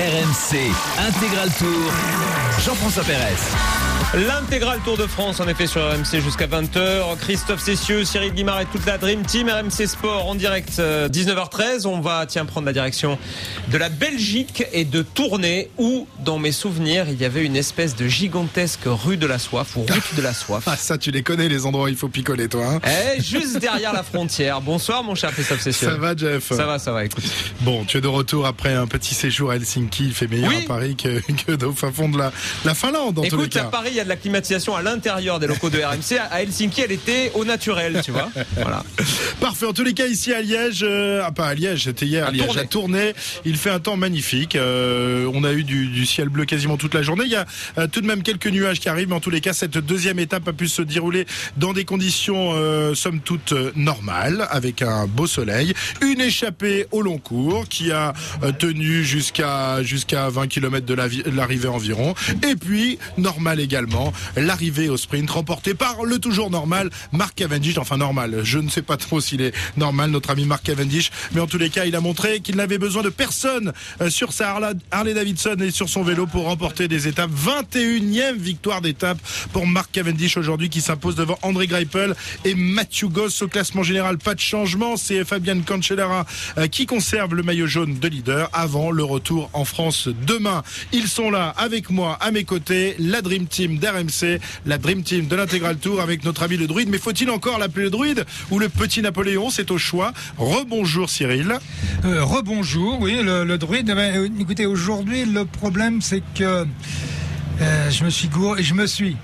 RMC Intégral Tour. Jean-François Perez. L'intégral Tour de France, en effet, sur RMC jusqu'à 20h. Christophe Cessieux, Cyril Guimard et toute la Dream Team. RMC Sport en direct, 19h13. On va, prendre la direction de la Belgique et de Tournai, où, dans mes souvenirs, il y avait une espèce de gigantesque rue de la soif, ou route de la soif. Ah, ça, tu les connais, les endroits où il faut picoler, toi. Juste derrière la frontière. Bonsoir, mon cher Christophe Cessieux. Ça va, Jeff? Ça va, écoute. Bon, tu es de retour après un petit séjour à Helsinki. Il fait meilleur à Paris que au fin fond de la Finlande, en tous les cas. Écoute, à Paris, il y a de la climatisation à l'intérieur des locaux de RMC. À Helsinki, elle était au naturel, tu vois. Voilà. Parfait. En tous les cas, ici à Liège, pas à Liège, c'était hier à Liège, à Tournai, il fait un temps magnifique. On a eu du ciel bleu quasiment toute la journée. Il y a tout de même quelques nuages qui arrivent, mais en tous les cas, cette deuxième étape a pu se dérouler dans des conditions somme toute normales, avec un beau soleil. Une échappée au long cours qui a tenu jusqu'à 20 km de l'arrivée environ. Et puis, normal également, l'arrivée au sprint remportée par le toujours normal Mark Cavendish. Enfin normal, je ne sais pas trop s'il est normal, notre ami Mark Cavendish, mais en tous les cas, il a montré qu'il n'avait besoin de personne sur sa Harley Davidson et sur son vélo pour remporter des étapes. 21e victoire d'étape pour Mark Cavendish aujourd'hui, qui s'impose devant André Greipel et Matthew Goss. Au classement général, pas de changement, c'est Fabian Cancellara qui conserve le maillot jaune de leader avant le retour en France demain. Ils sont là avec moi, à mes côtés, la Dream Team d'RMC, la Dream Team de l'Intégral Tour avec notre ami le druide. Mais faut-il encore l'appeler le druide ou le petit Napoléon? C'est au choix. Rebonjour Cyril. Rebonjour, oui, le druide. Écoutez, aujourd'hui, le problème, c'est que je me suis gouré, je me suis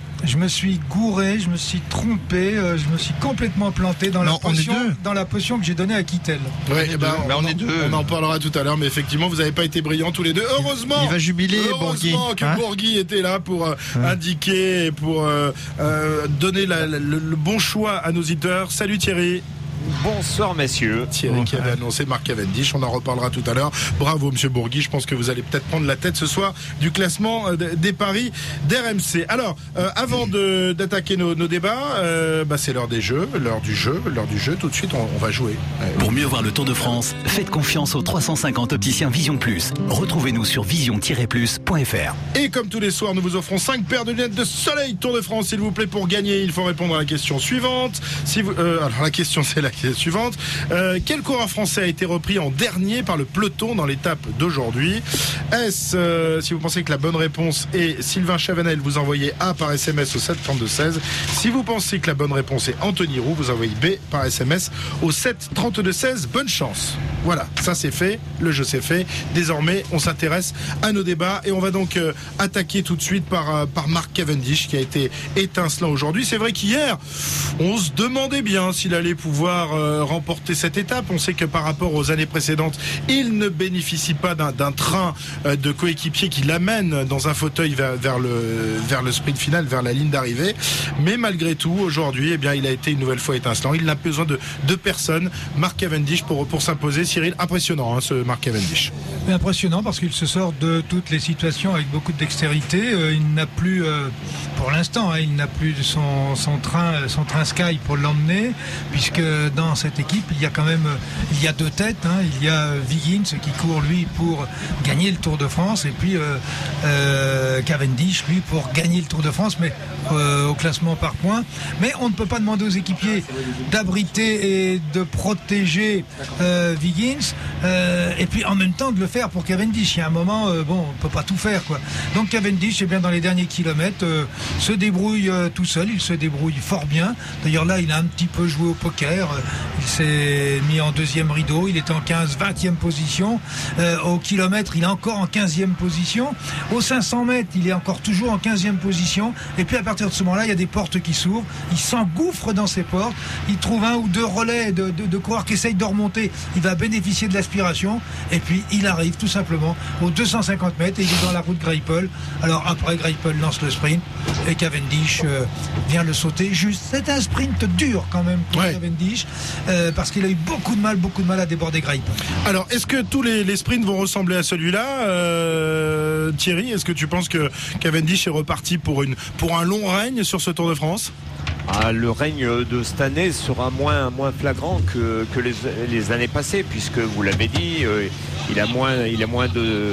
trompé, je me suis complètement planté dans la potion que j'ai donnée à Kittel. Ouais, on en parlera tout à l'heure, mais effectivement, vous n'avez pas été brillants tous les deux. Heureusement, il va jubiler, heureusement que Bourgui était là pour indiquer et pour donner le bon choix à nos auditeurs. Salut Thierry. Bonsoir messieurs. Thierry qui avait annoncé Mark Cavendish, on en reparlera tout à l'heure. Bravo monsieur Bourgui, je pense que vous allez peut-être prendre la tête ce soir du classement des paris d'RMC. Alors, avant d'attaquer nos débats, c'est l'heure des jeux, l'heure du jeu. Tout de suite, on va jouer. Pour mieux voir le Tour de France, faites confiance aux 350 opticiens Vision Plus. Retrouvez-nous sur vision-plus.fr. Et comme tous les soirs, nous vous offrons 5 paires de lunettes de soleil Tour de France. S'il vous plaît, pour gagner, il faut répondre à la question suivante. Alors la question, c'est la suivante. Quel coureur français a été repris en dernier par le peloton dans l'étape d'aujourd'hui? Est-ce, si vous pensez que la bonne réponse est Sylvain Chavanel, vous envoyez A par SMS au 732-16. Si vous pensez que la bonne réponse est Anthony Roux, vous envoyez B par SMS au 732-16. Bonne chance. Voilà, ça c'est fait, le jeu c'est fait. Désormais, on s'intéresse à nos débats et on va donc attaquer tout de suite par Mark Cavendish, qui a été étincelant aujourd'hui. C'est vrai qu'hier, on se demandait bien s'il allait pouvoir remporter cette étape. On sait que par rapport aux années précédentes, il ne bénéficie pas d'un train de coéquipier qui l'amène dans un fauteuil vers le sprint final, vers la ligne d'arrivée. Mais malgré tout, aujourd'hui, il a été une nouvelle fois étincelant. Il n'a besoin de deux personnes. Mark Cavendish pour s'imposer. Cyril, impressionnant ce Mark Cavendish. Impressionnant parce qu'il se sort de toutes les situations avec beaucoup de dextérité. Il n'a plus, pour l'instant, il n'a plus son train Sky pour l'emmener, puisque dans cette équipe, il y a deux têtes. Il y a Wiggins qui court lui pour gagner le Tour de France, et puis Cavendish lui pour gagner le Tour de France, mais au classement par points. Mais on ne peut pas demander aux équipiers d'abriter et de protéger Wiggins, et puis en même temps de le faire pour Cavendish. Il y a un moment, on ne peut pas tout faire, quoi. Donc Cavendish, dans les derniers kilomètres, se débrouille tout seul. Il se débrouille fort bien. D'ailleurs là, il a un petit peu joué au poker. Il s'est mis en deuxième rideau. Il était en 20e position. Au kilomètre, il est encore en 15e position. Aux 500 mètres, il est encore toujours en 15e position. Et puis à partir de ce moment-là, il y a des portes qui s'ouvrent. Il s'engouffre dans ces portes. Il trouve un ou deux relais de coureurs qui essayent de remonter. Il va bénéficier de l'aspiration. Et puis il arrive tout simplement aux 250 mètres et il est dans la route Greipel. Alors après, Greipel lance le sprint et Cavendish vient le sauter. Juste, c'est un sprint dur quand même pour Cavendish, parce qu'il a eu beaucoup de mal à déborder Greipel. Alors, est-ce que tous les sprints vont ressembler à celui-là, Thierry? Est-ce que tu penses que Cavendish est reparti pour un long règne sur ce Tour de France? Le règne de cette année sera moins flagrant que les années passées, puisque vous l'avez dit, il a moins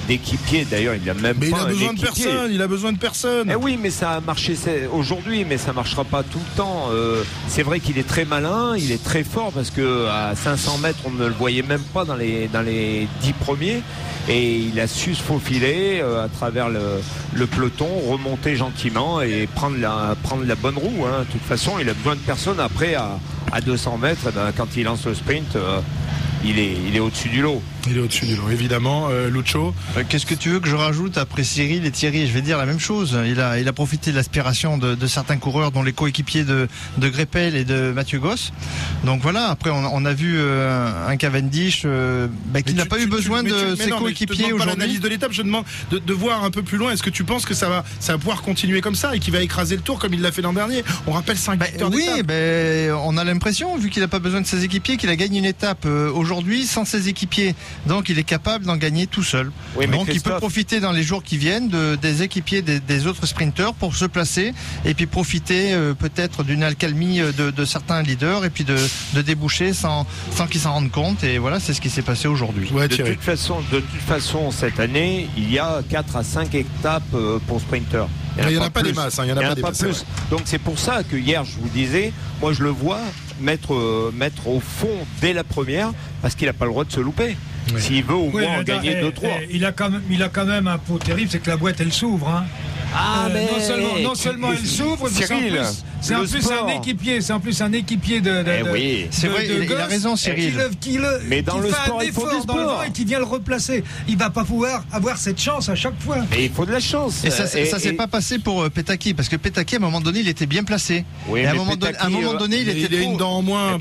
d'équipier. D'ailleurs, il a même mais pas. Mais il a besoin de personne. Eh oui, mais ça a marché aujourd'hui, mais ça marchera pas tout le temps. C'est vrai qu'il est très malin, il est très fort parce que à 500 mètres, on ne le voyait même pas dans les 10 premiers. Et il a su se faufiler à travers le peloton, remonter gentiment et prendre la bonne roue. De toute façon, il a besoin de personne après à 200 mètres. Quand il lance le sprint, il est au-dessus du lot. Il est au-dessus du lot, évidemment. Lucho. Qu'est-ce que tu veux que je rajoute après Cyril et Thierry? Je vais dire la même chose. Il a profité de l'aspiration de certains coureurs, dont les coéquipiers de Greipel et de Mathieu Goss. Donc voilà, après on a vu un Cavendish qui n'a pas eu besoin de ses coéquipiers aujourd'hui. L'analyse de l'étape, je demande de voir un peu plus loin. Est-ce que tu penses que ça va pouvoir continuer comme ça et qu'il va écraser le tour comme il l'a fait l'an dernier? On rappelle 5 victoires d'étape. Oui, on a l'impression, vu qu'il n'a pas besoin de ses équipiers, qu'il a gagné une étape aujourd'hui sans ses équipiers. Donc il est capable d'en gagner tout seul. Oui, donc il peut profiter dans les jours qui viennent des équipiers des autres sprinteurs pour se placer et puis profiter peut-être d'une accalmie de certains leaders et puis de déboucher sans qu'ils s'en rendent compte. Et voilà, c'est ce qui s'est passé aujourd'hui. Ouais, de toute façon, cette année, il y a 4 à 5 étapes pour sprinteurs. Il n'y en a pas des masses. Il n'y en a pas plus. Donc c'est pour ça que hier, je vous disais, moi je le vois mettre au fond dès la première parce qu'il n'a pas le droit de se louper. Oui. S'il veut au moins en gagner 2-3. Il a quand même un pot terrible, c'est que la boîte elle s'ouvre. Mais non seulement elle s'ouvre, c'est en plus un équipier de c'est vrai, il a raison Cyril. Mais dans le sport, il faut du sport et qui vient le replacer. Il va pas pouvoir avoir cette chance à chaque fois. Et il faut de la chance. Et ça s'est pas passé pour Petacchi parce que Petacchi à un moment donné il était bien placé. Oui, et à un moment donné il était une dent en moins.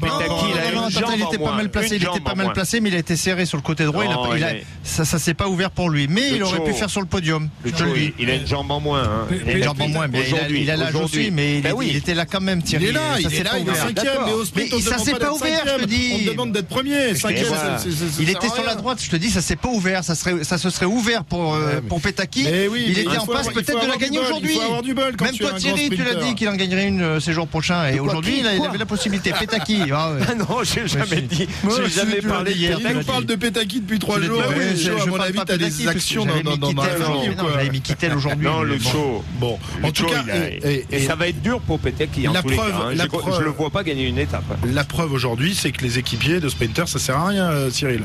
Il était pas mal placé. Il était pas mal placé, mais il a été serré sur le côté droit. Ça s'est pas ouvert pour lui. Mais il aurait pu faire sur le podium. Il a une jambe en moins. Une jambe en moins, mais il a l'âge aussi, mais il était là quand même, Thierry. Il est là, il est 5e, mais au sprint, ça s'est pas ouvert, je te dis. On demande d'être premier, 5e. Il était sur la droite, je te dis, ça s'est pas ouvert. Ça se serait ouvert pour Petacchi. Il était en passe peut-être de la gagner aujourd'hui. Il faut avoir du bol. Même toi, Thierry, tu l'as dit qu'il en gagnerait une ces jours prochains. Et aujourd'hui, il avait la possibilité. Petacchi. Ah non, j'ai jamais dit. J'ai jamais parlé hier. On parle de Petacchi depuis 3 jours. À mon avis, t'as des actions dans la famille. J'avais mis Kittel aujourd'hui. Non, le show. Bon, en tout cas, et ça va être dur pour Petacchi en tous les cas. Je le vois pas gagner une étape. La preuve aujourd'hui, c'est que les équipiers de sprinters, ça sert à rien, Cyril.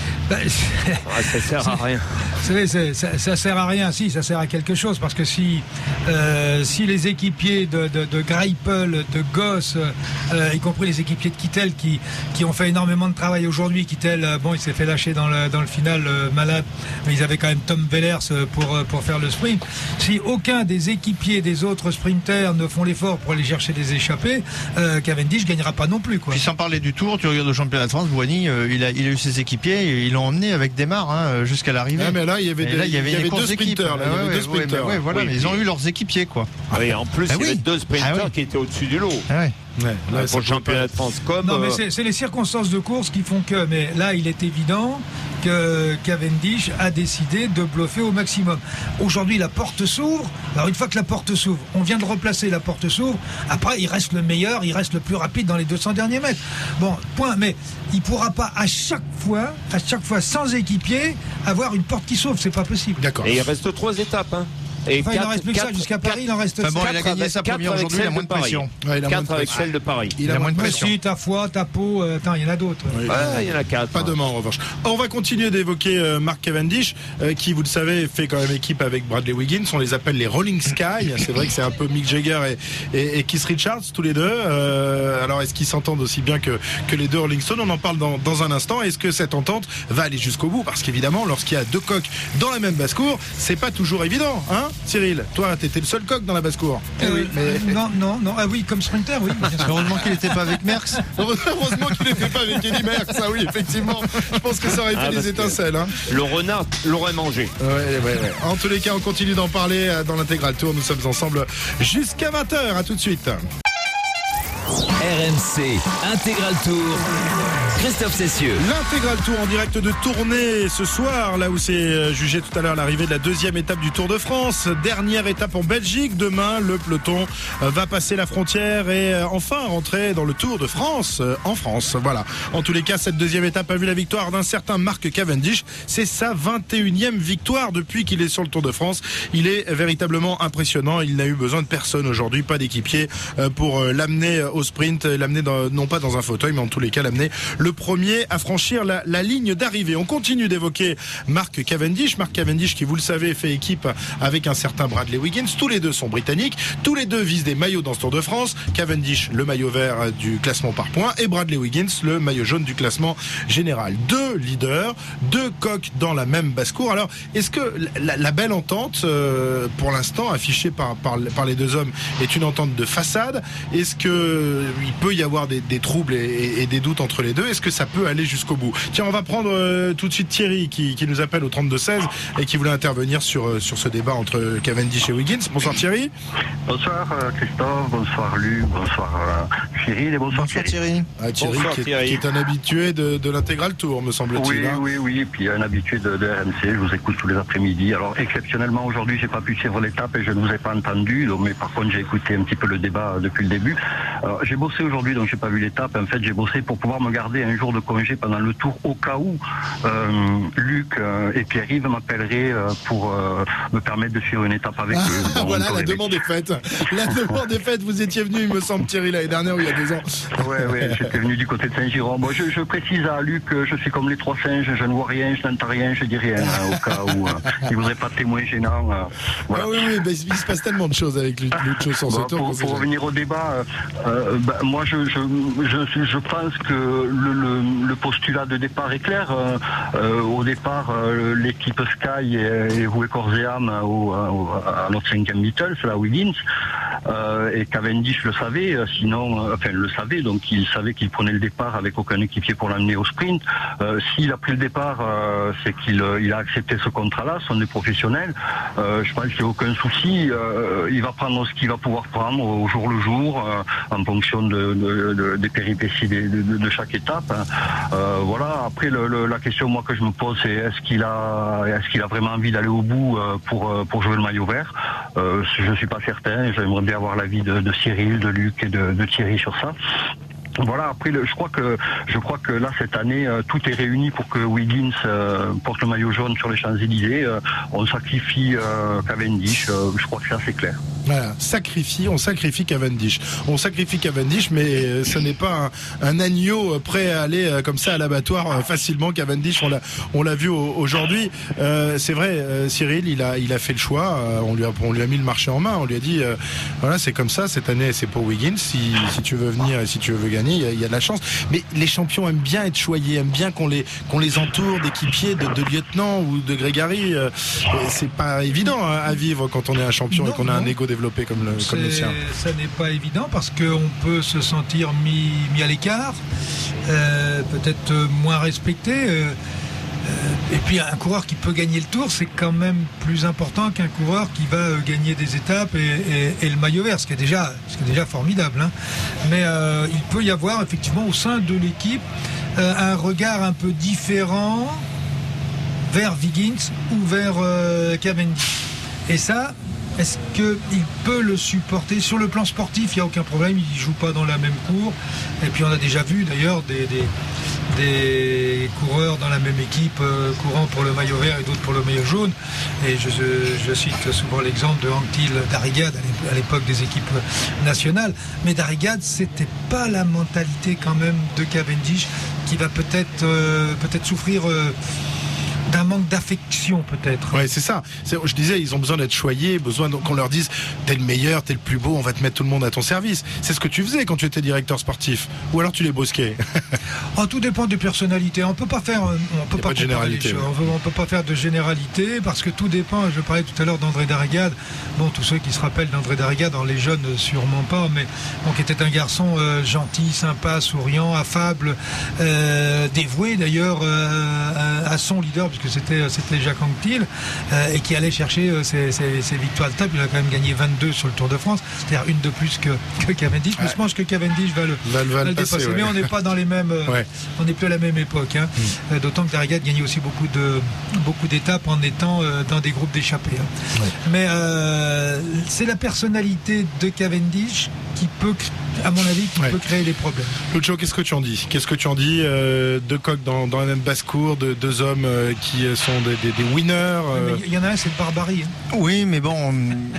Ça sert à rien. Vous savez, ça sert à rien. Si, ça sert à quelque chose parce que si les équipiers de Greipel, de Goss, y compris les équipiers de Kittel qui ont fait énormément de travail aujourd'hui, Kittel, il s'est fait lâcher dans le final malade, mais ils avaient quand même Tom Wellers pour faire le sprint. Si aucun des équipiers des autres sprinters ne font l'effort pour aller chercher des échappées, Cavendish gagnera pas non plus, quoi. Puis sans parler du Tour, tu regardes le championnat de France, Bouhanni, il a eu ses équipiers et ils l'ont emmené avec Desmar jusqu'à l'arrivée. Mais là, il y avait deux sprinters. Mais ils ont eu leurs équipiers, quoi. Oui, en plus, il y avait 2 sprinters qui étaient au-dessus du lot. Pour le championnat de France Non, mais c'est les circonstances de course qui font que. Mais là, il est évident que Cavendish a décidé de bluffer au maximum. Aujourd'hui, la porte s'ouvre. Alors, une fois que la porte s'ouvre, on vient de replacer, la porte s'ouvre. Après, il reste le meilleur, il reste le plus rapide dans les 200 derniers mètres. Bon, point. Mais il ne pourra pas à chaque fois, sans équipier, avoir une porte qui s'ouvre. C'est pas possible. D'accord. Et il reste 3 étapes. Il n'en reste plus que ça jusqu'à Paris, il en reste 4. Il a gagné sa première aujourd'hui, il a moins de pression. 4 avec celle de Paris. Il a moins de pression. Ta foi, ta peau, il y en a d'autres. Il y en a 4. Pas demain en revanche. On va continuer d'évoquer Mark Cavendish, qui, vous le savez, fait quand même équipe avec Bradley Wiggins. On les appelle les Rolling Sky. C'est vrai que c'est un peu Mick Jagger et Keith Richards, tous les deux. Alors, est-ce qu'ils s'entendent aussi bien que les deux Rolling Stones? On en parle dans un instant. Est-ce que cette entente va aller jusqu'au bout? Parce qu'évidemment, lorsqu'il y a 2 coqs dans la même basse-cour, c'est pas toujours évident, hein, Cyril? Toi, t'étais le seul coq dans la basse-cour. Non. Ah oui, comme sprinter, oui. Heureusement qu'il n'était pas avec Merckx. Heureusement qu'il n'était pas avec Eddy Merckx. Ah oui, effectivement. Je pense que ça aurait fait des étincelles. Hein. Le renard l'aurait mangé. Ouais. En tous les cas, on continue d'en parler dans l'Intégral Tour. Nous sommes ensemble jusqu'à 20h. À tout de suite. RMC Intégral Tour. Christophe Cessieux. L'intégral tour en direct de Tournai ce soir, là où c'est jugé tout à l'heure l'arrivée de la deuxième étape du Tour de France. Dernière étape en Belgique. Demain, le peloton va passer la frontière et enfin rentrer dans le Tour de France en France. Voilà. En tous les cas, cette deuxième étape a vu la victoire d'un certain Mark Cavendish. C'est sa 21e victoire depuis qu'il est sur le Tour de France. Il est véritablement impressionnant. Il n'a eu besoin de personne aujourd'hui, pas d'équipier pour l'amener au sprint, l'amener non pas dans un fauteuil, mais en tous les cas l'amener le premier à franchir la ligne d'arrivée. On continue d'évoquer Mark Cavendish. Mark Cavendish qui, vous le savez, fait équipe avec un certain Bradley Wiggins. Tous les deux sont britanniques. Tous les deux visent des maillots dans ce Tour de France. Cavendish, le maillot vert du classement par points, et Bradley Wiggins, le maillot jaune du classement général. Deux leaders, deux coqs dans la même basse-cour. Alors, est-ce que la belle entente, pour l'instant, affichée par les deux hommes, est une entente de façade? Est-ce que il peut y avoir des troubles et des doutes entre les deux? Est-ce que ça peut aller jusqu'au bout? Tiens, on va prendre tout de suite Thierry qui nous appelle au 32-16 et qui voulait intervenir sur ce débat entre Cavendish et Wiggins. Bonsoir Thierry. Bonsoir Christophe, bonsoir Luc, bonsoir Cyril et bonsoir Thierry. Thierry, qui est un habitué de l'intégral tour, me semble-t-il. Oui, et puis un habitué de RMC, je vous écoute tous les après-midi. Alors exceptionnellement aujourd'hui, j'ai pas pu suivre l'étape et je ne vous ai pas entendu, donc, mais par contre j'ai écouté un petit peu le débat depuis le début. Alors, j'ai bossé aujourd'hui, donc j'ai pas vu l'étape. En fait, j'ai bossé pour pouvoir me garder un jour de congé pendant le tour au cas où Luc et Pierre-Yves m'appelleraient pour me permettre de suivre une étape avec eux. Bon, voilà, la demande est faite. La demande est faite. Vous étiez venu, il me semble, Thierry, l'année dernière ou il y a 2 ans. Ouais, j'étais venu du côté de Saint-Giron. Bon, je précise à Luc, je suis comme les 3 singes, je ne vois rien, je n'entends rien, je dis rien, au cas où il ne voudrait pas de témoin gênant. Voilà. Ah oui, il se passe tellement de choses avec Luc sur ce tour. Pour revenir au débat, moi je pense que le postulat de départ est clair. Au départ, l'équipe Sky est vouée corps et âme à notre 5e Beatle, c'est la Wiggins. Et Cavendish le savait, donc il savait qu'il prenait le départ avec aucun équipier pour l'amener au sprint. S'il a pris le départ, c'est qu'il a accepté ce contrat-là, son est professionnel. Je pense qu'il n'y a aucun souci. Il va prendre ce qu'il va pouvoir prendre au jour le jour, en fonction des péripéties de chaque étape. Voilà. Après, la question moi que je me pose, c'est est-ce qu'il a vraiment envie d'aller au bout pour jouer le maillot vert? Je suis pas certain. J'aimerais bien avoir l'avis de Cyril, de Luc et de Thierry sur ça. Voilà, après je crois que là cette année tout est réuni pour que Wiggins porte le maillot jaune sur les Champs-Élysées. On sacrifie Cavendish, je crois que c'est assez clair. Voilà, on sacrifie Cavendish. On sacrifie Cavendish, mais ce n'est pas un agneau prêt à aller comme ça à l'abattoir facilement. Cavendish, on l'a vu aujourd'hui. C'est vrai, Cyril, il a fait le choix. On lui a mis le marché en main. On lui a dit, voilà, c'est comme ça. Cette année, c'est pour Wiggins. Si tu veux venir et si tu veux gagner, il y a de la chance. Mais les champions aiment bien être choyés, aiment bien qu'on les entoure d'équipiers, de lieutenants ou de Grégory. C'est pas évident à vivre quand on est un champion et qu'on a un ego développé comme le sien. Ça n'est pas évident parce qu'on peut se sentir mis à l'écart, peut-être moins respecté. Et puis un coureur qui peut gagner le tour, c'est quand même plus important qu'un coureur qui va gagner des étapes et le maillot vert, ce qui est déjà formidable. Hein. Mais il peut y avoir effectivement au sein de l'équipe un regard un peu différent vers Wiggins ou vers Cavendish. Et ça, est-ce qu'il peut le supporter? Sur le plan sportif, il n'y a aucun problème, il ne joue pas dans la même cour. Et puis on a déjà vu d'ailleurs des coureurs dans la même équipe courant pour le maillot vert et d'autres pour le maillot jaune. Et je cite souvent l'exemple de Anquetil Darrigade à l'époque des équipes nationales. Mais Darrigade, c'était pas la mentalité quand même de Cavendish qui va peut-être souffrir d'un manque d'affection peut-être. Ouais, c'est ça. Je disais, ils ont besoin d'être choyés, besoin qu'on leur dise t'es le meilleur, t'es le plus beau, on va te mettre tout le monde à ton service. C'est ce que tu faisais quand tu étais directeur sportif. Ou alors tu les brusquais. Tout dépend des personnalités. On peut pas faire de généralité. On peut pas faire de généralité parce que tout dépend. Je parlais tout à l'heure d'André Darrigade. Bon, tous ceux qui se rappellent d'André Darrigade, dans les jeunes sûrement pas, mais qui était un garçon gentil, sympa, souriant, affable, dévoué d'ailleurs à son leader. parce que c'était Jacques Anquetil, et qui allait chercher ses victoires de table. Il a quand même gagné 22 sur le Tour de France, c'est-à-dire une de plus que Cavendish. Mais je pense que Cavendish va le dépasser. Mais on n'est pas dans les mêmes, on n'est plus à la même époque. Hein. D'autant que Darrigat gagnait aussi beaucoup d'étapes en étant dans des groupes d'échappés. Hein. Mais c'est la personnalité de Cavendish qui peut, à mon avis, peut créer des problèmes. Lucho, qu'est-ce que tu en dis? Deux coqs dans la même basse-cour, deux hommes qui sont des winners. Il y en a un, c'est Barbarie. Hein. Oui, mais bon,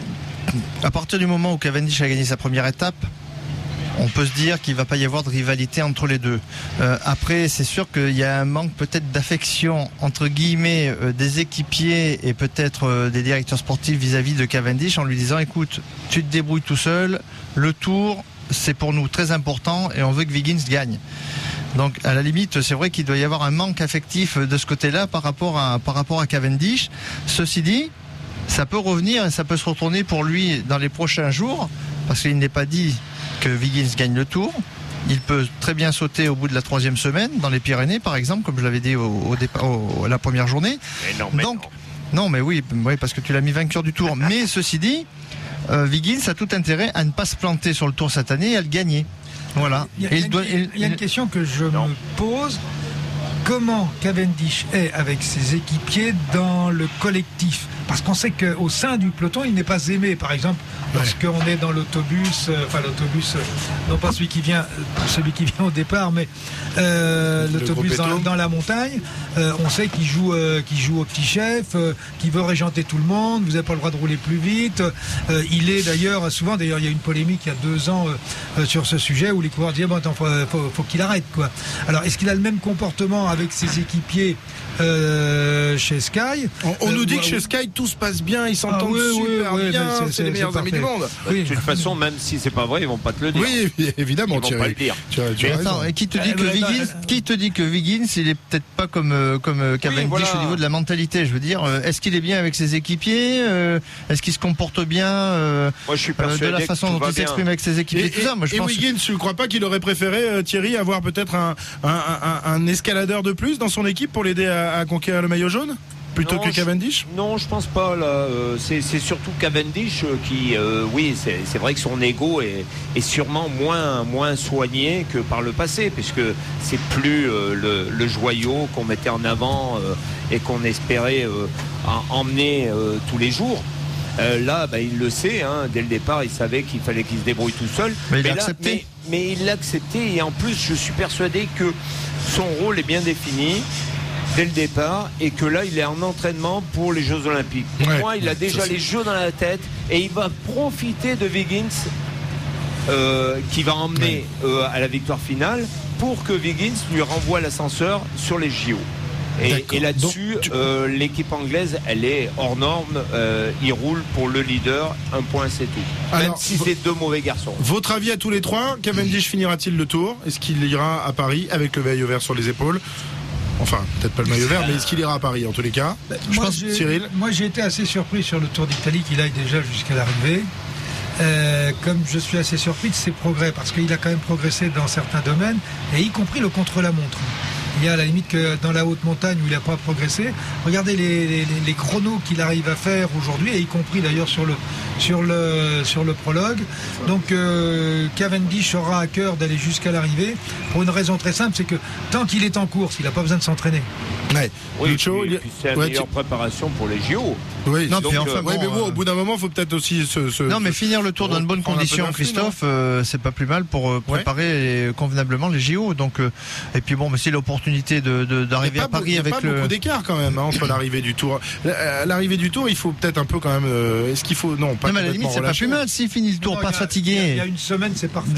à partir du moment où Cavendish a gagné sa première étape, on peut se dire qu'il ne va pas y avoir de rivalité entre les deux. Après, c'est sûr qu'il y a un manque peut-être d'affection, entre guillemets, des équipiers et peut-être des directeurs sportifs vis-à-vis de Cavendish, en lui disant, écoute, tu te débrouilles tout seul, le Tour, c'est pour nous très important et on veut que Wiggins gagne. Donc à la limite, c'est vrai qu'il doit y avoir un manque affectif de ce côté-là par rapport à Cavendish. Ceci dit, ça peut revenir et ça peut se retourner pour lui dans les prochains jours, parce qu'il n'est pas dit que Wiggins gagne le Tour. Il peut très bien sauter au bout de la 3e semaine, dans les Pyrénées par exemple, comme je l'avais dit au départ, la première journée. Non, mais oui, parce que tu l'as mis vainqueur du Tour. Mais ceci dit, Wiggins a tout intérêt à ne pas se planter sur le Tour cette année et à le gagner. Voilà. Il y a une question que je me pose. Comment Cavendish est avec ses équipiers dans le collectif? Parce qu'on sait qu'au sein du peloton, il n'est pas aimé. Par exemple, lorsqu'on est dans l'autobus, non pas celui qui vient au départ, mais l'autobus dans la montagne, on sait qu'il joue au petit chef, qu'il veut régenter tout le monde, vous n'avez pas le droit de rouler plus vite. Il est d'ailleurs, souvent, il y a eu une polémique il y a 2 ans sur ce sujet où les coureurs disaient, bon, attends, faut qu'il arrête, quoi. Alors, est-ce qu'il a le même comportement avec ses équipiers chez Sky? On nous dit que chez Sky tout se passe bien, ils s'entendent super bien, c'est les meilleurs amis du monde. De toute façon, même si c'est pas vrai, ils vont pas te le dire. Oui, évidemment, ils vont pas le dire. Mais attends, et qui te dit que Wiggins, il est peut-être pas comme Cavendish au niveau de la mentalité? Je veux dire, est-ce qu'il est bien avec ses équipiers? Est-ce qu'il se comporte bien moi, je suis persuadé de la façon dont il s'exprime avec ses équipiers? Tout ça, moi, je pense. Wiggins, tu ne crois pas qu'il aurait préféré, Thierry, avoir peut-être un escaladeur de plus dans son équipe pour l'aider à conquérir le maillot jaune plutôt que Cavendish? Non, je pense pas. Là, c'est surtout Cavendish qui, oui, c'est vrai que son ego est sûrement moins soigné que par le passé, puisque c'est plus le joyau qu'on mettait en avant et qu'on espérait emmener tous les jours. Là, il le sait, hein, dès le départ, il savait qu'il fallait qu'il se débrouille tout seul. Mais il l'a accepté. Mais il l'a accepté, et en plus, je suis persuadé que son rôle est bien défini dès le départ, et que là, il est en entraînement pour les Jeux Olympiques. Pour moi, il a déjà les Jeux dans la tête, et il va profiter de Wiggins qui va emmener à la victoire finale pour que Wiggins lui renvoie l'ascenseur sur les JO. Et là-dessus, l'équipe anglaise, elle est hors norme. Il roule pour le leader. Un point, c'est tout. Même alors, si c'est 2 mauvais garçons. Votre avis à tous les 3, Cavendish finira-t-il le Tour? Est-ce qu'il ira à Paris avec le maillot vert sur les épaules? Enfin, peut-être pas le maillot vert, mais est-ce qu'il ira à Paris en tous les cas? Cyril? Moi, j'ai été assez surpris sur le Tour d'Italie qu'il aille déjà jusqu'à l'arrivée. Comme je suis assez surpris de ses progrès, parce qu'il a quand même progressé dans certains domaines, et y compris le contre-la-montre. Il y a à la limite que dans la haute montagne où il n'a pas progressé, regardez les chronos qu'il arrive à faire aujourd'hui, et y compris d'ailleurs sur le prologue. Donc Cavendish aura à cœur d'aller jusqu'à l'arrivée pour une raison très simple, c'est que tant qu'il est en course, il n'a pas besoin de s'entraîner. Ouais. Oui, puis c'est la meilleure préparation pour les JO. Oui, non, donc, mais bon, au bout d'un moment, il faut peut-être aussi Non, mais finir le Tour dans de bonnes conditions, Christophe, c'est pas plus mal pour préparer convenablement les JO. Donc, et puis bon, mais c'est l'opportunité d'arriver à Paris avec le. Il y a pas beaucoup d'écart quand même entre l'arrivée du Tour. L'arrivée du Tour, il faut peut-être un peu quand même. Est-ce qu'il faut non, pas. Non, mais à la limite, c'est pas plus mal s'il finit le Tour pas fatigué. Il y a une semaine, c'est parfait.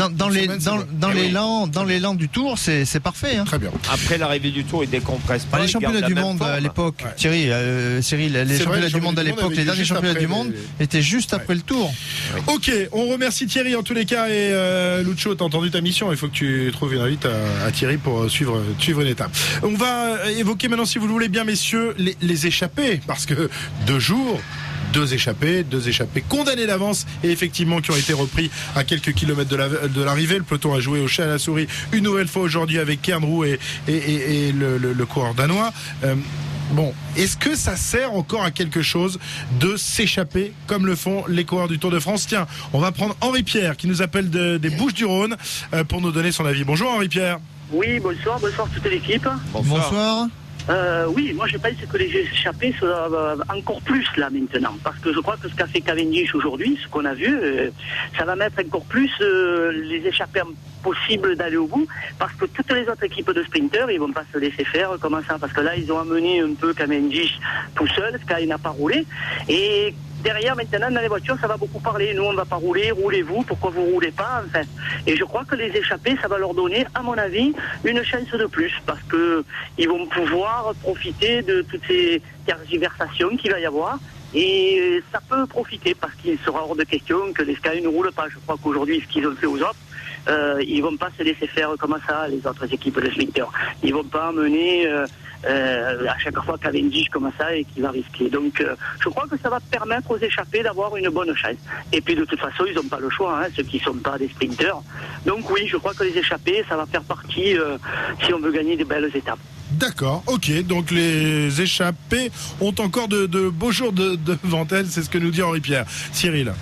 Dans l'élan du Tour, c'est parfait. Hein. Très bien. Après l'arrivée du Tour, il décompresse pas. Les championnats du monde à l'époque, Thierry, Cyril, les championnats du monde à l'époque, les derniers championnats du monde étaient juste après le Tour. Ok, on remercie Thierry en tous les cas, et Lucho, t'as entendu ta mission, il faut que tu trouves une invite à Thierry pour suivre une étape. On va évoquer maintenant, si vous le voulez bien messieurs, les échappées, parce que 2 jours, 2 échappés condamnés d'avance, et effectivement qui ont été repris à quelques kilomètres de l'arrivée. Le peloton a joué au chat à la souris une nouvelle fois aujourd'hui avec Kern Roux et le coureur danois. Bon, est-ce que ça sert encore à quelque chose de s'échapper comme le font les coureurs du Tour de France? Tiens, on va prendre Henri Pierre qui nous appelle des Bouches-du-Rhône pour nous donner son avis. Bonjour Henri Pierre. Oui, bonsoir toute l'équipe. Bonsoir. Oui, moi je pense que les échappés sont encore plus là maintenant, parce que je crois que ce qu'a fait Cavendish aujourd'hui, ce qu'on a vu, ça va mettre encore plus les échappés possibles d'aller au bout, parce que toutes les autres équipes de sprinteurs, ils vont pas se laisser faire comme ça, parce que là ils ont amené un peu Cavendish tout seul, Sky n'a pas roulé, et derrière, maintenant, dans les voitures, ça va beaucoup parler. Nous, on ne va pas rouler, roulez-vous, pourquoi vous ne roulez pas, enfin. Et je crois que les échappés, ça va leur donner, à mon avis, une chance de plus, parce qu'ils vont pouvoir profiter de toutes ces tergiversations qu'il va y avoir. Et ça peut profiter, parce qu'il sera hors de question que les Sky ne roulent pas. Je crois qu'aujourd'hui, ce qu'ils ont fait aux autres, ils vont pas se laisser faire comme ça, les autres équipes de sprinters. Ils vont pas mener à chaque fois Cavendish comme ça et qui va risquer. Donc je crois que ça va permettre aux échappés d'avoir une bonne chance. Et puis de toute façon, ils n'ont pas le choix, ceux qui ne sont pas des sprinters. Donc oui, je crois que les échappés, ça va faire partie si on veut gagner des belles étapes. D'accord, ok, donc les échappés ont encore de beaux jours devant elles, c'est ce que nous dit Henri Pierre. Cyril.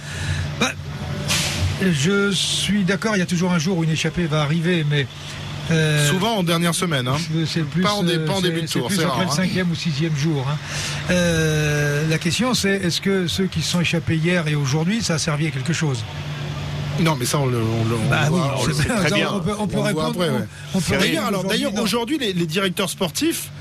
Je suis d'accord, il y a toujours un jour où une échappée va arriver, mais souvent en dernière semaine, c'est plus, pas en début de tour, c'est après le 5e ou 6e jour. La question c'est, est-ce que ceux qui se sont échappés hier et aujourd'hui, ça a servi à quelque chose? Non, mais ça, on le très bien. On peut répondre. Après, ouais. On peut répondre. D'ailleurs, aujourd'hui, les directeurs sportifs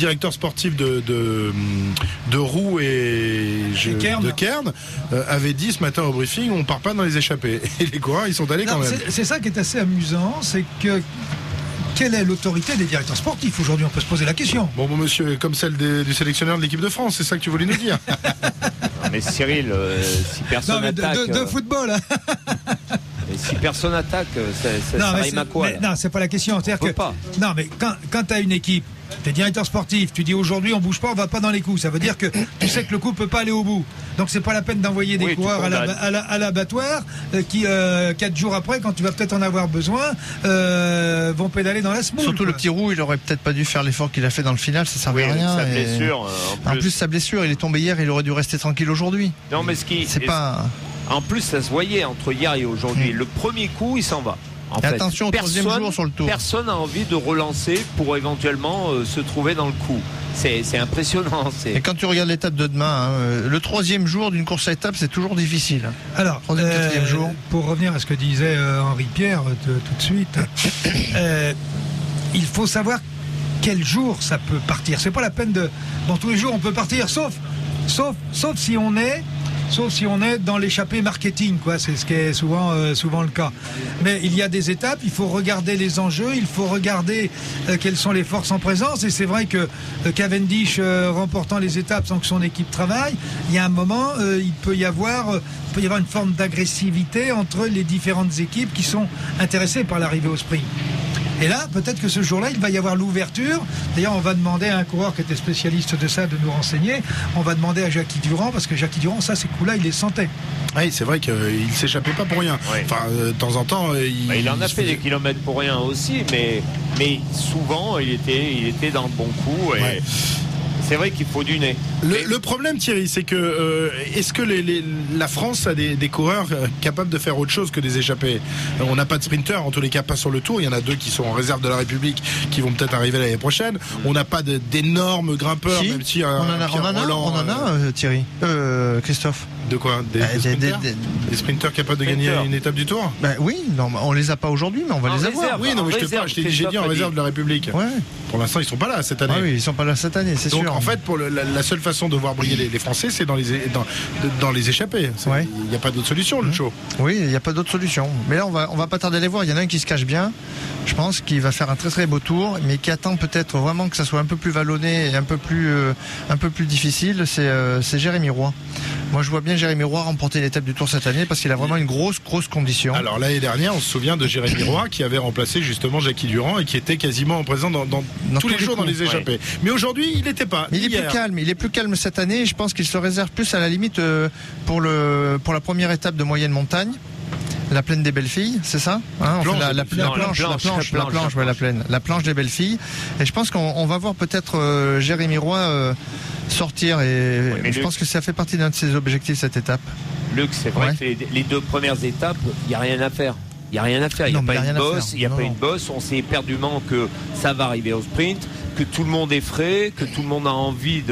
de Roux et de Kern avaient dit ce matin au briefing, on part pas dans les échappées. Et les coureurs, ils sont allés quand même. C'est ça qui est assez amusant, c'est que quelle est l'autorité des directeurs sportifs aujourd'hui? On peut se poser la question. Bon, monsieur, comme celle du sélectionneur de l'équipe de France, c'est ça que tu voulais nous dire? Mais Cyril, si personne attaque... De football. Mais si personne attaque, ça rime à quoi? Non, c'est pas la question. C'est-à-dire que, non, mais quand tu as une équipe, tu es directeur sportif, tu dis aujourd'hui on bouge pas, on va pas dans les coups. Ça veut dire que tu sais que le coup peut pas aller au bout. Donc c'est pas la peine d'envoyer des coureurs à l'abattoir qui 4 jours après, quand tu vas peut-être en avoir besoin, vont pédaler dans la semoule. Surtout le petit Roux, il aurait peut-être pas dû faire l'effort qu'il a fait dans le final, ça servait à rien. Sa blessure, en plus sa blessure, il est tombé hier, il aurait dû rester tranquille aujourd'hui. Non, mais en plus, ça se voyait entre hier et aujourd'hui. Le premier coup, il s'en va. Attention au troisième jour sur le tour. Personne n'a envie de relancer pour éventuellement se trouver dans le coup. C'est impressionnant. Et quand tu regardes l'étape de demain, le troisième jour d'une course à étapes, c'est toujours difficile. Alors, quatrième jour. Pour revenir à ce que disait Henri Pierre tout de suite, il faut savoir quel jour ça peut partir. C'est pas la peine de... Bon, tous les jours on peut partir, sauf si on est dans l'échappée marketing, quoi. C'est ce qui est souvent le cas. Mais il y a des étapes, il faut regarder les enjeux, il faut regarder quelles sont les forces en présence. Et c'est vrai que Cavendish remportant les étapes sans que son équipe travaille, il y a un moment, il peut y avoir une forme d'agressivité entre les différentes équipes qui sont intéressées par l'arrivée au sprint. Et là, peut-être que ce jour-là, il va y avoir l'ouverture. D'ailleurs, on va demander à un coureur qui était spécialiste de ça de nous renseigner. On va demander à Jackie Durand, parce que Jackie Durand, ça, ces coups-là, il les sentait. Oui, c'est vrai qu'il ne s'échappait pas pour rien. Oui. Enfin, de temps en temps... il en a fait des kilomètres pour rien aussi, mais souvent, il était dans le bon coup. Et... Ouais. C'est vrai qu'il faut du nez. Le problème, Thierry, c'est que est-ce que la France a des coureurs capables de faire autre chose que des échappées? On n'a pas de sprinteurs, en tous les cas pas sur le Tour. Il y en a 2 qui sont en réserve de la République, qui vont peut-être arriver l'année prochaine. On n'a pas d'énormes grimpeurs, même si on en a, Thierry, Christophe. De quoi? Des sprinteurs capables de gagner une étape du Tour? Oui, non, on les a pas aujourd'hui, mais on va les avoir. Oui, non, mais j'ai dit en réserve de la République. Ouais. Pour l'instant, ils sont pas là cette année. Ah oui, ils sont pas là cette année, c'est sûr. Donc en fait, pour la seule façon de voir briller les Français, c'est dans les échappées. Il n'y a pas d'autre solution, le show. Oui, il n'y a pas d'autre solution. Mais là, on va pas tarder à les voir. Il y en a un qui se cache bien. Je pense qu'il va faire un très très beau tour, mais qui attend peut-être vraiment que ça soit un peu plus vallonné et un peu plus difficile. C'est Jérémy Roy. Moi, je vois bien Jérémy Roy remporter l'étape du Tour cette année parce qu'il a vraiment une grosse condition. Alors l'année dernière, on se souvient de Jérémy Roy qui avait remplacé justement Jackie Durand et qui était quasiment présent dans tous les jours dans les échappées. Ouais. Mais aujourd'hui, il n'était pas. Mais il est plus calme cette année. Je pense qu'il se réserve plus à la limite pour la première étape de moyenne montagne. La plaine des belles filles, c'est ça, hein, on fait la planche des belles filles. Et je pense qu'on va voir peut-être Jérémy Roy sortir. Et je pense que ça fait partie d'un de ses objectifs, cette étape. Luc, c'est vrai que les 2 premières étapes, il n'y a rien à faire. Il n'y a rien à faire, il n'y a pas une bosse, une bosse. On sait éperdument que ça va arriver au sprint, que tout le monde est frais, que tout le monde a envie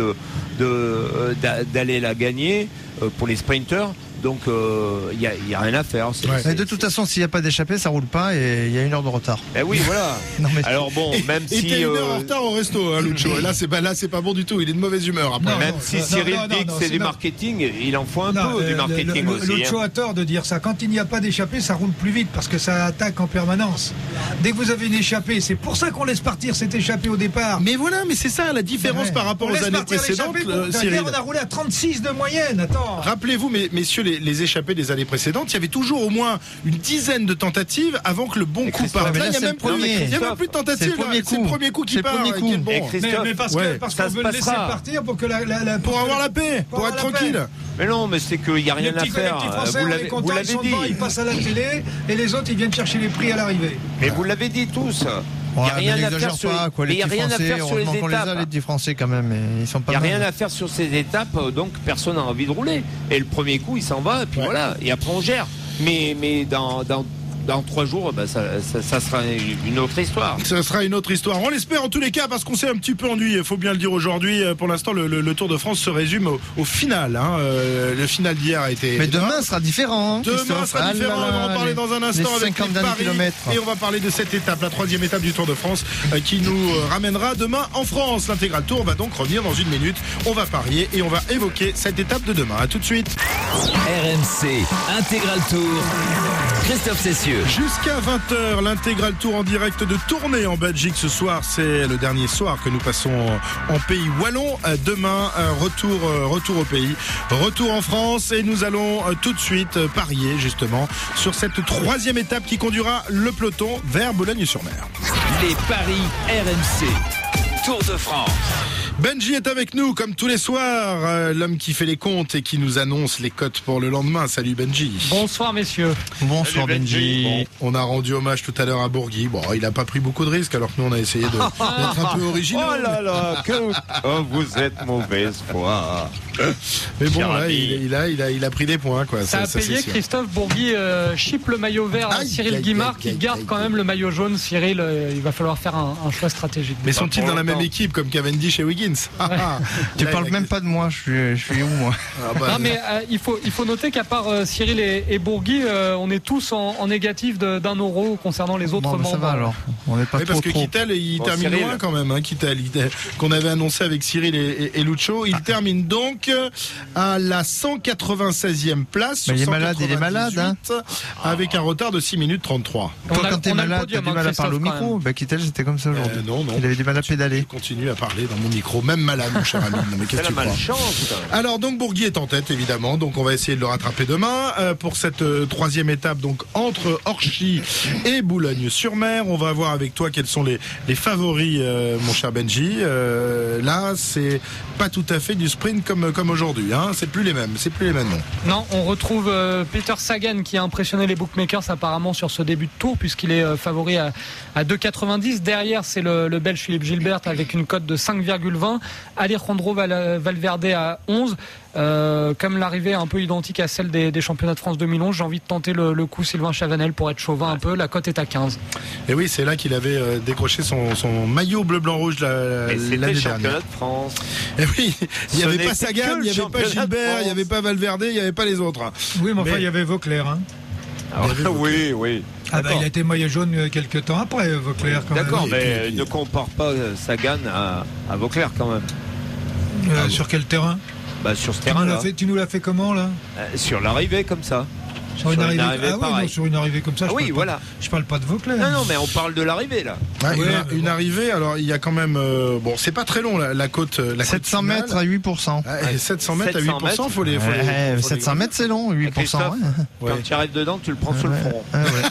d'aller la gagner pour les sprinters. Donc il n'y a rien à faire. Mais de toute façon, s'il n'y a pas d'échappée, ça roule pas et il y a 1 heure de retard. Eh oui, voilà. Alors bon, même si t'es 1 heure en retard au resto, hein, Lucho. Et là, c'est pas bon du tout. Il est de mauvaise humeur. Après. Même si Cyril dit que c'est du marketing, il en faut un peu du marketing aussi. Lucho a tort de dire ça. Quand il n'y a pas d'échappée, ça roule plus vite parce que ça attaque en permanence. Dès que vous avez une échappée, c'est pour ça qu'on laisse partir cette échappée au départ. Mais voilà, mais c'est ça la différence par rapport aux années précédentes. Cyril, on a roulé à 36 de moyenne. Attends. Rappelez-vous, messieurs, les échappées des années précédentes, il y avait toujours au moins une dizaine de tentatives avant que le bon coup parte. Là, il n'y a même plus de tentatives. C'est le premier coup qui part. Mais parce qu'on veut le laisser partir pour que pour avoir la paix, pour être tranquille. Mais non, mais c'est qu'il n'y a rien à faire. Vous l'avez dit. Ils passent à la télé et les autres, ils viennent chercher les prix à l'arrivée. Mais vous l'avez dit tous. Il n'y a rien à faire sur les étapes. Les petits Français quand même, ils sont pas. Il n'y a rien à faire sur ces étapes, donc personne n'a envie de rouler. Et le premier coup, il s'en va, et puis voilà. Et après on gère. Mais dans 3 jours, ça sera une autre histoire. Ça sera une autre histoire. On l'espère en tous les cas parce qu'on s'est un petit peu ennuyé. Il faut bien le dire aujourd'hui. Pour l'instant, le Tour de France se résume au final. Hein. Le final d'hier a été. Mais demain sera différent. Hein, demain sera différent. On va en parler dans un instant avec Paris. Kilomètres. Et on va parler de cette étape, la 3e étape du Tour de France, qui nous ramènera demain en France. L'intégral Tour va donc revenir dans 1 minute. On va parier et on va évoquer cette étape de demain. À tout de suite. RMC Intégral Tour. Christophe Cessieux. Jusqu'à 20h, l'intégral tour en direct de Tournai en Belgique. Ce soir, c'est le dernier soir que nous passons en pays wallon. Demain, retour au pays, retour en France et nous allons tout de suite parier justement sur cette 3e étape qui conduira le peloton vers Boulogne-sur-Mer. Les paris RMC Tour de France. Benji est avec nous comme tous les soirs, l'homme qui fait les comptes et qui nous annonce les cotes pour le lendemain. Salut Benji. Bonsoir messieurs. Bonsoir Benji. Bon, on a rendu hommage tout à l'heure à Bourgui. Bon, il n'a pas pris beaucoup de risques alors que nous on a essayé d'être un peu originaux. Oh là là, vous êtes mauvaise foi. Mais bon, là, il a pris des points quoi. Ça a payé. Christophe Bourgui chipe le maillot vert à Cyril Guimard qui garde quand même le maillot jaune. Cyril, il va falloir faire un choix stratégique. Mais sont-ils dans la même équipe comme Cavendish et Wiggins? Tu parles même pas de moi, je suis où moi? Non mais il faut noter qu'à part Cyril et Bourgui, on est tous en négatif d'1 euro concernant les autres membres. Ça va alors. On n'est pas trop. Parce que Kittel, il termine loin quand même. Hein, Kittel, qu'on avait annoncé avec Cyril et Lucho, il termine donc à la 196e place. Il est malade, hein. Avec un retard de 6 minutes 33. Toi, quand t'es malade, t'as du mal à parler au micro. Kittel, c'était comme ça aujourd'hui. Non. Il avait du mal à pédaler. Je continue à parler dans mon micro, même malade, mon cher ami. Mais qu'est-ce que tu crois? Alors donc Bourgui est en tête évidemment, donc on va essayer de le rattraper demain pour cette 3e étape, donc entre Orchy et Boulogne-sur-Mer. On va voir avec toi quels sont les favoris, mon cher Benji. Là, c'est pas tout à fait du sprint comme aujourd'hui. Hein. C'est plus les mêmes noms. Non, on retrouve Peter Sagan qui a impressionné les bookmakers apparemment sur ce début de tour puisqu'il est favori à 2,90. Derrière, c'est le Belge Philippe Gilbert avec une cote de 5,20. Alejandro Valverde à 11. Comme l'arrivée est un peu identique à celle des championnats de France 2011, j'ai envie de tenter le coup Sylvain Chavanel pour être chauvin un peu. La cote est à 15. Et oui, c'est là qu'il avait décroché son maillot bleu-blanc-rouge l'année dernière. Championnat de France. Et oui, il n'y avait pas Sagan, il n'y avait pas Gilbert, il n'y avait pas Valverde, il n'y avait pas les autres. Oui, mais enfin, il y avait Vauclair. Hein. Oui. Il a été maillot jaune quelques temps après Vauclair. D'accord, mais ne compare pas Sagan à Vauclair quand même. Sur quel terrain? Sur ce terrain-là. Tu nous l'as fait comment là? Sur l'arrivée comme ça. Sur une arrivée comme ça. Je parle pas de Vauclair. Non, mais on parle de l'arrivée là. Une arrivée. Alors il y a quand même c'est pas très long la côte. 700 mètres à 8%. 700 mètres à 8%, faut les 700 mètres c'est long, 8%. Quand tu arrêtes dedans, tu le prends sur le front.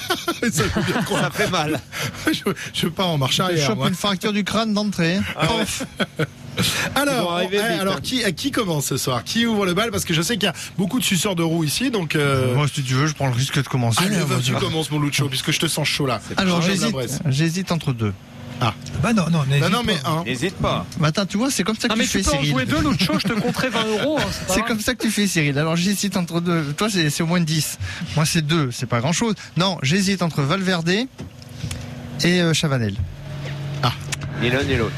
Ça fait mal. Je veux pas en marche arrière. Je chope une fracture du crâne d'entrée. Alors, qui commence ce soir? Qui ouvre le bal? Parce que je sais qu'il y a beaucoup de suceurs de roue ici, donc. Moi, si tu veux, je prends le risque de commencer. Allez, tu commences, mon Lucho, puisque je te sens chaud là. Alors, j'hésite entre deux. Ah. Bah non, mais un. N'hésite pas. Bah attends, tu vois, c'est comme ça que tu fais, Cyril. Tu peux en jouer deux, l'autre chose, je te compterai 20 €. C'est comme ça que tu fais, Cyril. Alors j'hésite entre deux. Toi, c'est au moins 10. Moi, c'est 2. C'est pas grand chose. Non, j'hésite entre Valverde et Chavanel. Ah. Ni l'un ni l'autre.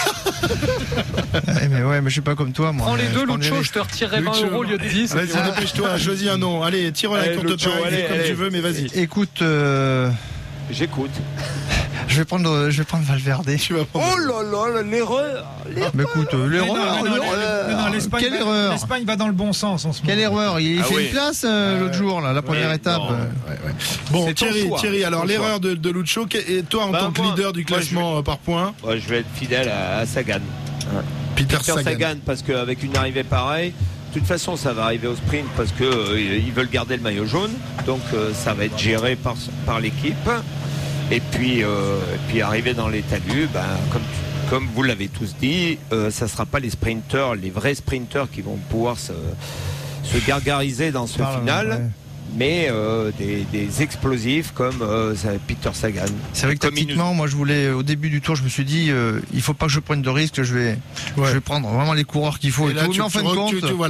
mais je suis pas comme toi, moi. Prends les deux, l'autre chose, je te retirerai 20 € au lieu de 10. Vas-y, dépêche-toi, choisis un nom. Allez, tire la courte paille, comme tu veux, mais vas-y. Écoute, j'écoute. Je vais prendre Valverde. Tu vas prendre... Oh là là, l'erreur. Mais écoute, l'erreur. Quelle erreur? L'Espagne va dans le bon sens en ce moment. Quelle erreur? Il fait une place l'autre jour, là, la première étape. Bon, Thierry, alors l'erreur de Lucho, et toi en tant que leader du classement par points? Je vais être fidèle à Sagan. Peter Sagan, parce qu'avec une arrivée pareille, de toute façon, ça va arriver au sprint parce que ils veulent garder le maillot jaune, donc ça va être géré par l'équipe. Et puis arriver dans les talus, comme vous l'avez tous dit, ça ne sera pas les sprinteurs, les vrais sprinteurs qui vont pouvoir se gargariser dans ce final, mais des explosifs comme Peter Sagan. C'est vrai que tactiquement, moi je voulais, au début du tour, je me suis dit, il faut pas que je prenne de risques, je vais prendre vraiment les coureurs qu'il faut. Et là, mais en fin de compte, comme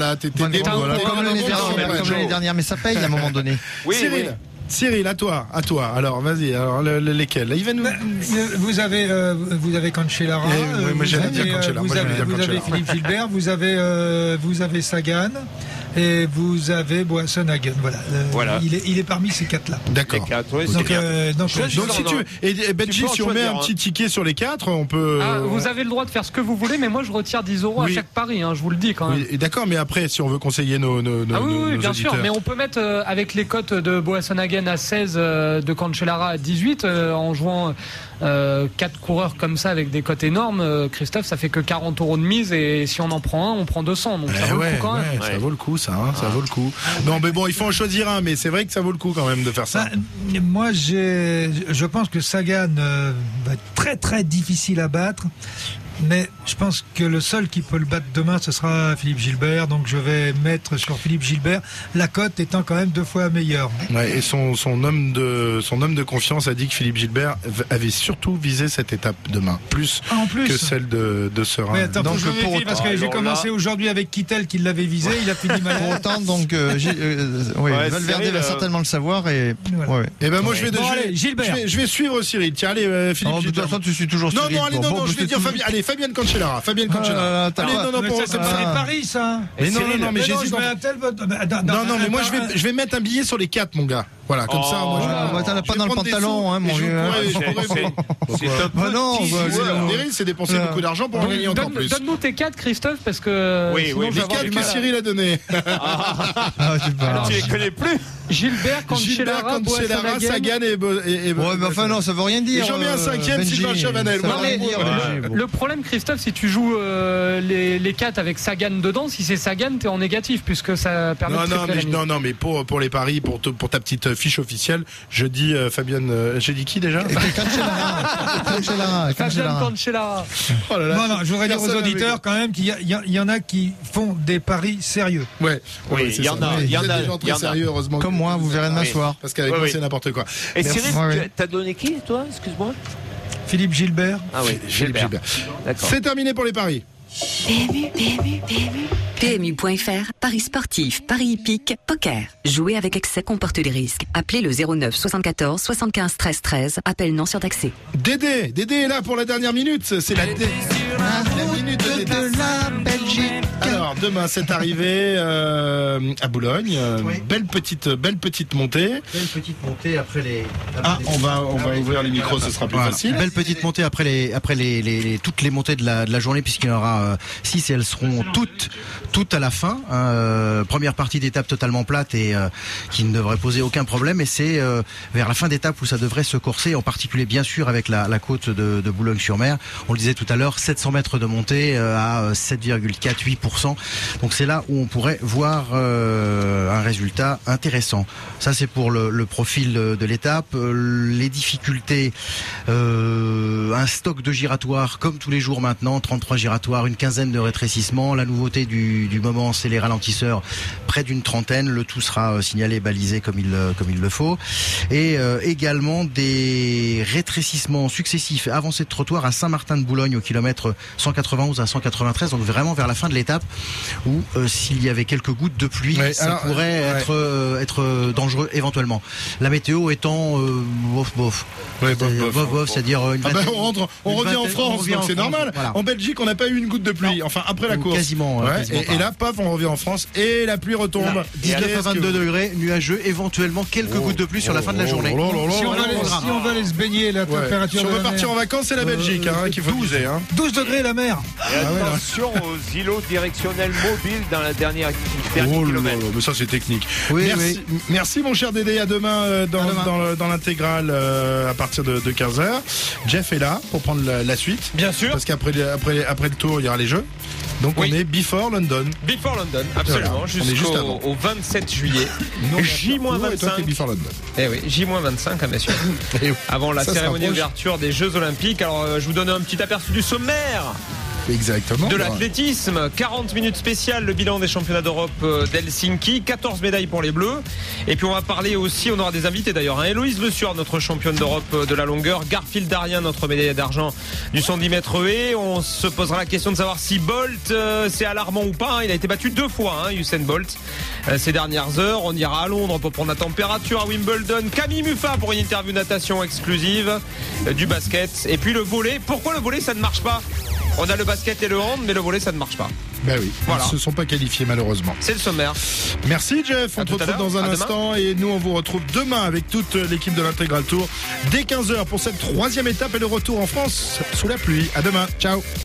l'année dernière, mais ça paye à un moment donné. Oui, Cyril, à toi. Alors, vas-y. Alors, lesquels? Vous avez Cancellara. Moi, j'allais dire Cancellara. Vous avez Philippe Gilbert. Vous avez Sagan. Et vous avez Boasson-Hagen. Voilà. Il est parmi ces quatre-là. D'accord. Donc, si tu veux, et Benji, si on met un petit ticket sur les 4, on peut. Vous avez le droit de faire ce que vous voulez, mais moi je retire 10 € à chaque pari, je vous le dis quand même. Oui, d'accord, mais après, si on veut conseiller nos oui, bien auditeurs. sûr, mais on peut mettre avec les cotes de Boasson-Hagen à 16, de Cancellara à 18, en jouant 4 coureurs comme ça avec des cotes énormes, Christophe, ça fait que 40 € de mise, et si on en prend un, on prend 200, donc ça vaut le coup quand même. Ça vaut le coup, ça vaut le coup. Non, mais bon, il faut en choisir un, mais c'est vrai que ça vaut le coup quand même de faire ça. Moi, je pense que Sagan va être très très difficile à battre. Mais je pense que le seul qui peut le battre demain, ce sera Philippe Gilbert. Donc je vais mettre sur Philippe Gilbert, la cote étant quand même 2 fois meilleure. Ouais, et son homme de confiance a dit que Philippe Gilbert avait surtout visé cette étape demain, plus que celle de Serein. Mais attends, donc je vérifie, parce que j'ai commencé aujourd'hui avec Kittel qui l'avait visé, il a fini mal. Pour autant, donc Valverde va certainement le savoir. Et ben moi je vais Gilbert. Je vais suivre Cyril. Tiens, allez, Philippe Gilbert. De toute façon, tu suis toujours Cyril. Non, je vais dire Fabien. Allez, Fabienne Cancellara. Allez, ça me ferait Paris, ça. Mais non, mais j'hésite. Non, mais moi je vais mettre un billet sur les 4, mon gars. Voilà, comme ça, moi t'en as pas dans le pantalon, mon vieux. Non, c'est dépenser beaucoup d'argent pour en gagner encore plus. Donne-nous tes 4, Christophe, parce que. Oui, les 4 que Cyril a donné. Alors, tu les connais plus? Gilbert, Cancellara, Sagan et. Ouais, mais enfin, non, ça veut rien dire. Et j'en mets un 5e, Sylvain Chavanel. Le problème, Christophe, si tu joues les 4 avec Sagan dedans, si c'est Sagan, t'es en négatif, puisque ça permet de. Non, mais pour les paris, pour ta petite fiche officielle, je dis Fabienne. J'ai dit qui déjà? Fabien Cancellara. Non, je voudrais dire aux auditeurs quand même qu'il y en a qui font des paris sérieux. Oui, il y en a. Il y en a des gens très sérieux, heureusement. Comme moi, vous verrez demain soir. Parce qu'avec moi, c'est n'importe quoi. Et Cyril, t'as donné qui, toi? Excuse-moi. Philippe Gilbert. Ah oui, Gilbert. D'accord. C'est terminé pour les paris. PMU.fr, paris sportifs, paris hippiques, poker. Jouer avec excès comporte des risques. Appelez le 09 74 75 13 13. Appel non surtaxé. Dédé est là pour la dernière minute. C'est la minute de la Belgique. Alors demain c'est arrivé à Boulogne. Belle petite montée. Belle petite montée après les. On va ouvrir les micros, ce sera plus facile. Belle petite montée après toutes les montées de la journée, puisqu'il y en aura 6 et elles seront tout à la fin. Première partie d'étape totalement plate et qui ne devrait poser aucun problème. Et c'est vers la fin d'étape où ça devrait se corser, en particulier bien sûr avec la côte de Boulogne-sur-Mer. On le disait tout à l'heure, 700 mètres de montée à 7,48%. Donc c'est là où on pourrait voir un résultat intéressant. Ça c'est pour le profil de l'étape. Les difficultés, un stock de giratoires comme tous les jours maintenant, 33 giratoires, une quinzaine de rétrécissements. La nouveauté du moment, c'est les ralentisseurs, près d'une trentaine. Le tout sera signalé, balisé comme il le faut. Et également des rétrécissements successifs, avancées de trottoir à Saint-Martin-de-Boulogne au kilomètre 191 à 193, donc vraiment vers la fin de l'étape où s'il y avait quelques gouttes de pluie, ça pourrait être dangereux éventuellement. La météo étant bof, c'est-à-dire on revient en France, donc c'est normal. Voilà. En Belgique, on n'a pas eu une goutte de pluie, enfin après la course. Quasiment. Et là, paf, on revient en France et la pluie retombe. 19 à 22 degrés, nuageux, éventuellement quelques gouttes de pluie sur la fin de la journée. Si on va aller se baigner, la température. Si on veut partir en vacances, c'est la Belgique qu'il faut viser. 12 degrés la mer. Et attention aux îlots directionnels mobiles dans la dernière kilomètre. Mais ça c'est technique. Merci mon cher Dédé, à demain dans l'intégrale à partir de 15h. Jeff est là pour prendre la suite. Bien sûr. Parce qu'après le tour, il y aura les jeux. Donc on est before London. Before London, absolument. Voilà, au 27 juillet. J-25. Before London. Eh oui, J-25, messieurs. Avant la cérémonie d'ouverture des Jeux Olympiques. Alors, je vous donne un petit aperçu du sommaire. Exactement. De l'athlétisme, 40 minutes spéciales, le bilan des championnats d'Europe d'Helsinki, 14 médailles pour les Bleus. Et puis on va parler aussi, on aura des invités d'ailleurs, Héloïse Le Sueur, notre championne d'Europe de la longueur, Garfield Darien, notre médaillé d'argent du 110 mètres haies. On se posera la question de savoir si Bolt c'est alarmant ou pas. Il a été battu 2 fois, Usain Bolt, ces dernières heures. On ira à Londres pour prendre la température, à Wimbledon. Camille Muffat pour une interview natation exclusive, du basket. Et puis le volley. Pourquoi le volley ça ne marche pas? On a le basket et le hand, mais le volley, ça ne marche pas. Ben oui, voilà. Ils ne se sont pas qualifiés malheureusement. C'est le sommaire. Merci Jeff, on te retrouve dans un instant et nous on vous retrouve demain avec toute l'équipe de l'Intégral Tour dès 15h pour cette 3e étape et le retour en France sous la pluie. À demain, ciao.